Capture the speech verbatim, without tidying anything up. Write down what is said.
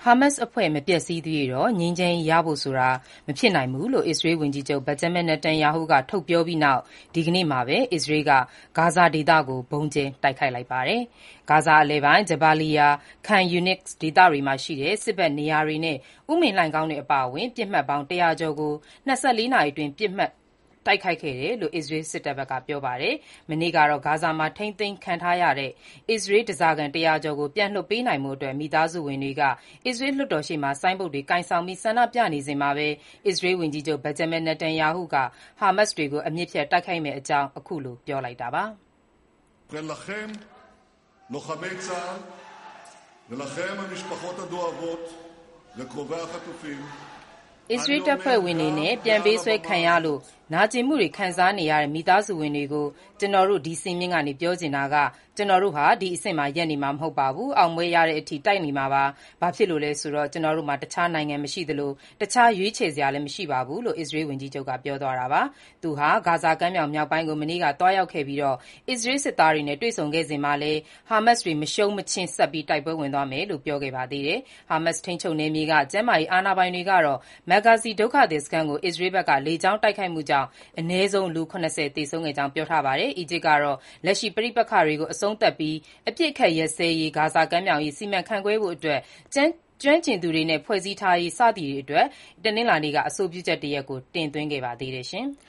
ဟာမတ်စ်အဖွဲ့မပျက်စီးသရွေ့တော့ငြိမ်းချမ်းရေးရဖို့ဆိုတာမဖြစ်နိုင်ဘူးလို့ အစ္စရေးဝန်ကြီးချုပ် Benjamin Netanyahu ကထုတ်ပြောပြီးနောက် ဒီကနေ့မှာပဲ အစ္စရေးက ဂါဇာဒေသကို ဗုံးကြဲတိုက်ခိုက်လိုက်ပါတယ်။ ဂါဇာအလယ်ပိုင်း Jabaliya, Khan Younis ဒေသတွေမှာရှိတဲ့ စစ်ဘက်နေရာတွေနဲ့ ဥမင်လှိုဏ်ခေါင်းတွေအပါအဝင် ပစ်မှတ်ပေါင်း တရာကျော်ကို ၂၄ နာရီအတွင်း ပစ်မှတ်တိုက်ခိုက်ခဲ့တယ်လို့ အစ္စရေးစစ်တပ်ဘက်က ပြောပါတယ်။ မနေ့ကတော့ ဂါဇာမှာထိန်းသိမ်းခံထားရတဲ့ အစ္စရေးဓားစာခံ တရာကျော်ကို ပြန်လွှတ်ပေးနိုင်ဖို့အတွက် မိသားစုဝင်တွေက အစ္စရေးလွှတ်တော်ရှေ့မှာ ဆိုင်းဘုတ်တွေကိုင်ဆောင်ပြီး ဆန္ဒပြနေစဉ်မှာပဲ အစ္စရေးဝန်ကြီးချုပ် Benjamin Netanyahu က ဟာမတ်စ်တွေကို အမြစ်ဖြတ်တိုက်ခိုက်မယ့်အကြောင်း အခုလို ပြောလိုက်တာပါ။ ולכם, לוחמי צה"ל, ולכם, המשפחות הדואבות, לקרובי החטופים, အစ္စရေးတပ်ဖွဲ့ဝင်တွေနဲ့ ပြန်ပေးဆွဲခံရလို့ နာကျင်မှုတွေခံစားနေရတဲ့ မိသားစုဝင်တွေကို ကျနော်တို့ ဒီစင်မြင့်ကနေ ပြောချင်တာက ကျနော်တို့ဟာ ဒီအဆင့်မှာရပ်နေမှာမဟုတ်ပါဘူး။ အောင်ပွဲရတဲ့အထိ တိုက်နေမှာပါ။ ဘာဖြစ်လို့လဲဆိုတော့ ကျနော်တို့မှာ တခြားနိုင်ငံမရှိသလို တခြားရွေးချယ်စရာလည်းမရှိပါဘူးလို့ အစ္စရေးဝန်ကြီးချုပ်က ပြောသွားတာပါ။ သူဟာ ဂါဇာကမ်းမြောင်မြောက်ပိုင်းကို မနေ့က သွားရောက်ခဲ့ပြီး အစ္စရေးစစ်သားတွေနဲ့ တွေ့ဆုံခဲ့စဉ်မှာလည်း ဟာမတ်စ်တွေ မရှုံးမချင်း ဆက်ပြီး တိုက်ပွဲဝင်သွားမယ်လို့ ပြောခဲ့ပါသေးတယ်။ ဟာမတ်စ်ထိန်းချုပ်နယ်မြေက ကျန်းမာရေးအာဏာပိုင်တွေကတော့ Maghazi ဒုက္ခသည်စခန်းကို အစ္စရေးဘက်က လေကြောင်းတိုက်ခိုက်မှုကြောင့် အနည်းဆုံး လူ ၇၀ သေဆုံးခဲ့ကြောင်း ပြောထားပါတယ်။ အီဂျစ်ကတော့ လက်ရှိပဋိပက္ခတွေကို အဆုံးသတ်ပြီး အပစ်အခတ်ရပ်စဲရေး၊ ဂါဇာကမ်းမြောင်ရေး စီမံခန့်ခွဲဖို့အတွက် ကျွမ်းကျင်သူတွေနဲ့ ဖွဲ့စည်းထားရေး စသည်တွေအတွက် တနင်္လာနေ့က အဆိုပြုချက်တရပ်ကို တင်သွင်းခဲ့ပါသေးတယ်။